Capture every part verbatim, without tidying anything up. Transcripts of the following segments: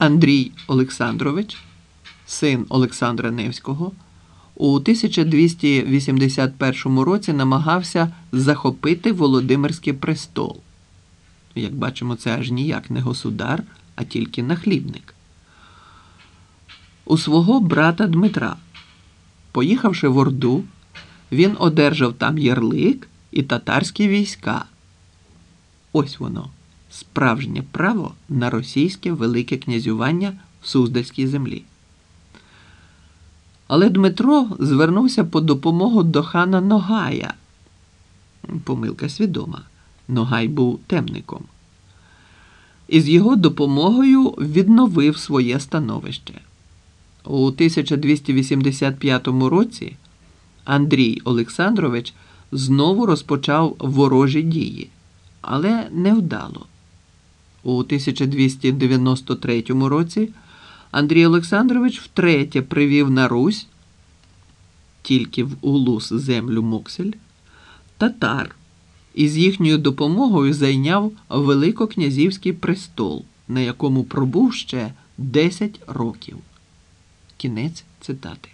Андрій Олександрович, син Олександра Невського, у тисяча двісті вісімдесят першому році намагався захопити Володимирський престол. Як бачимо, це аж ніяк не государ, а тільки нахлібник. У свого брата Дмитра. Поїхавши в Орду, він одержав там ярлик і татарські війська. Ось воно, справжнє право на російське велике князювання в Суздальській землі. Але Дмитро звернувся по допомогу до хана Ногая. Помилка свідома. Ногай був темником. І з його допомогою відновив своє становище. У тисяча двісті вісімдесят п'ятому році Андрій Олександрович знову розпочав ворожі дії, але невдало. У тисяча двісті дев'яносто третьому році Андрій Олександрович втретє привів на Русь, тільки в Улус землю Моксель, татар, і з їхньою допомогою зайняв Великокнязівський престол, на якому пробув ще десять років. Кінець цитати.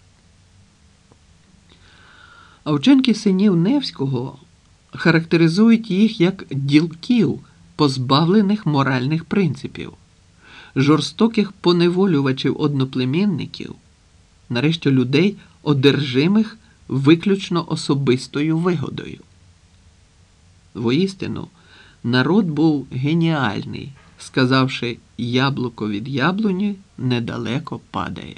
А вчинки синів Невського характеризують їх як ділків, позбавлених моральних принципів, жорстоких поневолювачів одноплемінників, нарешті людей, одержимих виключно особистою вигодою. Воістину, народ був геніальний, сказавши «яблуко від яблуні недалеко падає».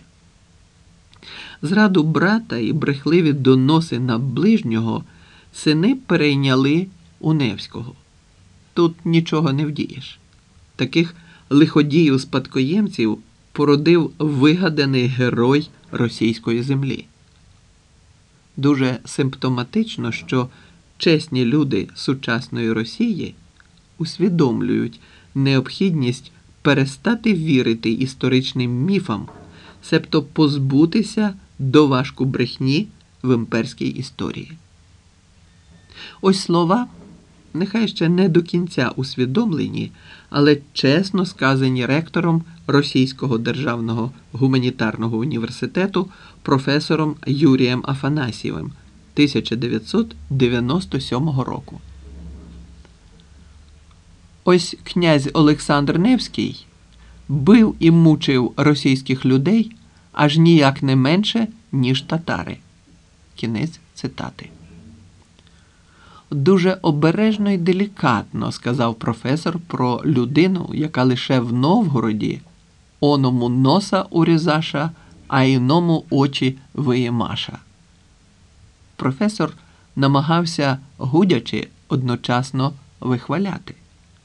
Зраду брата і брехливі доноси на ближнього сини перейняли у Невського. Тут нічого не вдієш. Таких лиходіїв-спадкоємців породив вигаданий герой російської землі. Дуже симптоматично, що чесні люди сучасної Росії усвідомлюють необхідність перестати вірити історичним міфам, себто позбутися доважку брехні в імперській історії. Ось слова, нехай ще не до кінця усвідомлені, але чесно сказані ректором Російського державного гуманітарного університету професором Юрієм Афанасьєвим тисяча дев'ятсот дев'яносто сьомого року. Ось князь Олександр Невський бив і мучив російських людей аж ніяк не менше, ніж татари. Кінець цитати. Дуже обережно і делікатно сказав професор про людину, яка лише в Новгороді оному носа урізаша, а іному очі виємаша. Професор намагався, гудячи, одночасно вихваляти.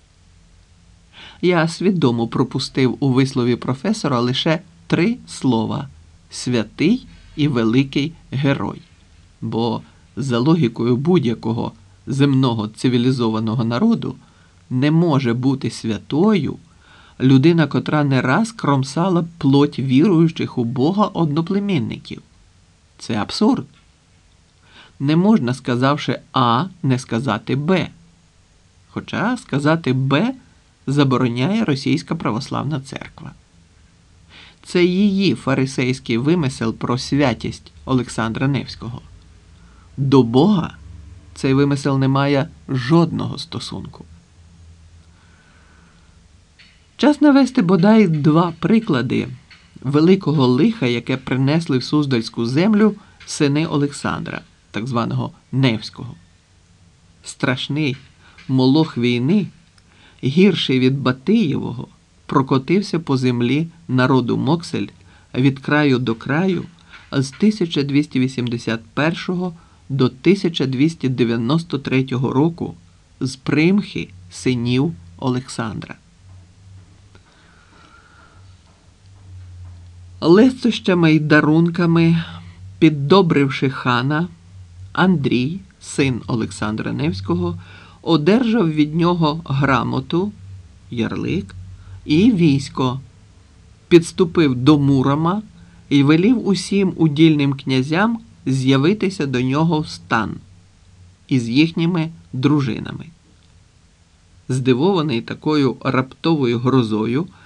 Я свідомо пропустив у вислові професора лише три слова «святий» і «великий герой», бо за логікою будь-якого земного цивілізованого народу не може бути святою людина, котра не раз кромсала плоть віруючих у Бога одноплемінників. Це абсурд. Не можна, сказавши А, не сказати Б. Хоча сказати Б забороняє Російська православна церква. Це її фарисейський вимисел про святість Олександра Невського. До Бога цей вимисел не має жодного стосунку. Час навести бодай два приклади великого лиха, яке принесли в Суздальську землю сини Олександра, так званого Невського. Страшний молох війни, гірший від Батиєвого, прокотився по землі народу Моксель від краю до краю з тисяча двісті вісімдесят першого до тисяча двісті дев'яносто третього року з примхи синів Олександра. Лестощами й дарунками, піддобривши хана, Андрій, син Олександра Невського, одержав від нього грамоту, ярлик і військо, підступив до Мурома і велів усім удільним князям з'явитися до нього в стан із їхніми дружинами. Здивований такою раптовою грозою,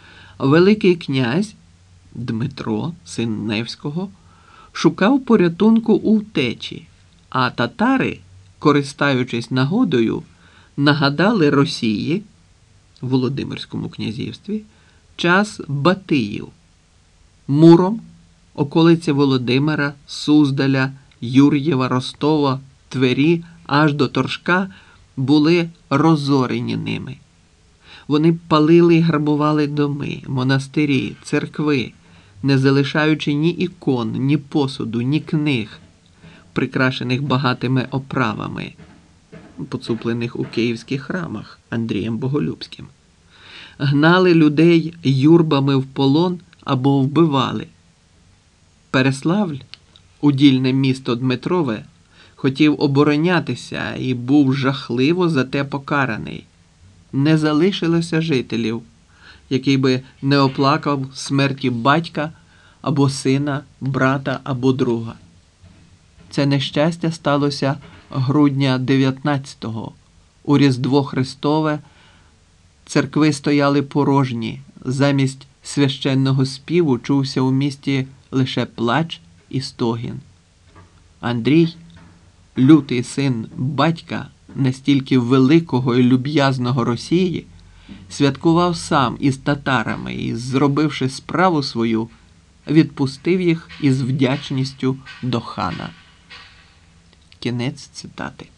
Великий князь Дмитро, син Невського, шукав порятунку у втечі, а татари, користаючись нагодою, нагадали Росії, Володимирському князівстві, час Батиїв. Муром, околиці Володимира, Суздаля, Юр'єва, Ростова, Твері аж до Торжка були розорені ними. Вони палили і грабували доми, монастирі, церкви, не залишаючи ні ікон, ні посуду, ні книг, прикрашених багатими оправами, поцуплених у київських храмах Андрієм Боголюбським. Гнали людей юрбами в полон або вбивали. Переславль, удільне місто Дмитрове, хотів оборонятися і був жахливо за те покараний. Не залишилося жителів, який би не оплакав смерті батька або сина, брата або друга. Це нещастя сталося грудня дев'ятнадцятого. У Різдво Христове церкви стояли порожні, замість священного співу чувся у місті лише плач і стогін. Андрій, лютий син батька, настільки великого і люб'язного Росії, святкував сам із татарами і, зробивши справу свою, відпустив їх із вдячністю до хана. Кінець цитати.